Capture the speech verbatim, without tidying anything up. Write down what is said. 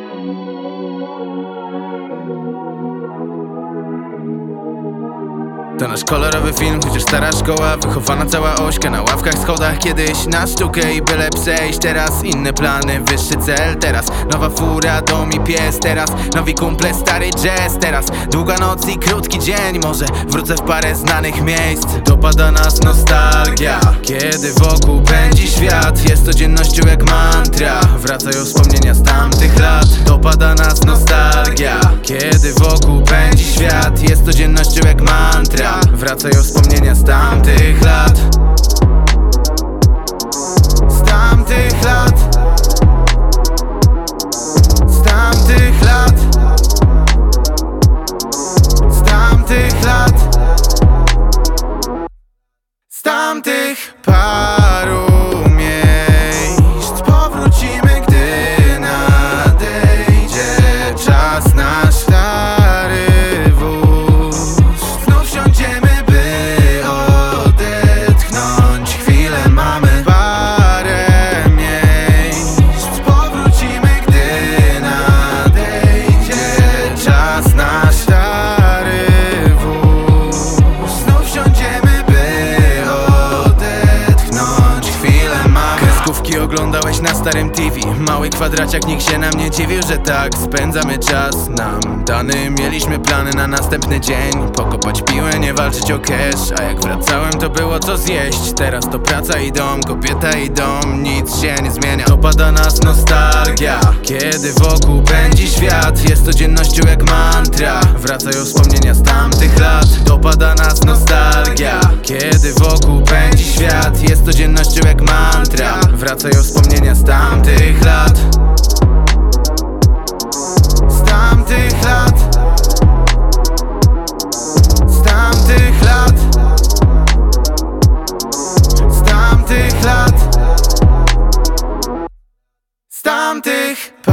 To nasz kolorowy film, chociaż stara szkoła, wychowana cała ośka na ławkach, schodach. Kiedyś na sztukę i byle przejść, teraz inne plany, wyższy cel. Teraz nowa fura, dom i pies, teraz nowi kumple, stary jazz. Teraz długa noc i krótki dzień, może wrócę w parę znanych miejsc. Dopada nas nostalgia, kiedy wokół pędzi świat. Jest codziennością jak mantra, wracają wspomnienia z tamtych lat. Dopada nas nostalgia, kiedy wokół pędzi świat. Jest codziennością jak mantra, wracają wspomnienia z tamtych lat. Z tamtych lat. Z tamtych lat. Z tamtych lat. Z tamtych paru miejsc powrócimy, gdy nadejdzie czas na stary wóz. Znów wsiądziemy, by odetchnąć chwilę. Mamy parę miejsc powrócimy, gdy nadejdzie czas na stary wóz. Znów wsiądziemy, by odetchnąć chwilę. Mamy kreskówki oglądałeś na starym T V. Mały kwadraciak, nikt się nam nie dziwił, że tak spędzamy czas. Nam dany, mieliśmy plany na następny dzień. Pokopać piłę, nie walczyć o cash. A jak wracałem, to było co zjeść. Teraz to praca i dom, kobieta i dom. Nic się nie zmienia, dopada nas nostalgia, kiedy wokół pędzi świat. Jest codziennością jak mantra, wracają wspomnienia z tamtych lat. Dopada nas nostalgia, kiedy wokół pędzi świat. Jest codziennością jak mantra, wracają wspomnienia z tamtych lat. Z tamtych lat. Z tamtych lat. Z tamtych lat. Z tamtych